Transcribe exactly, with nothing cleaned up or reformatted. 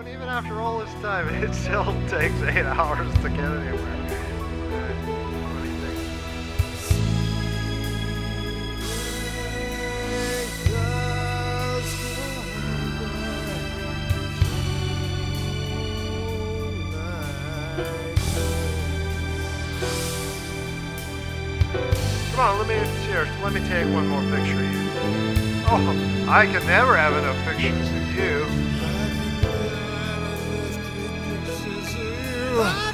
even after all this time, it still takes eight hours to get anywhere. What do you think? Come on, let me, cheers, let me take one more picture of you. Oh, I can never have enough pictures of you.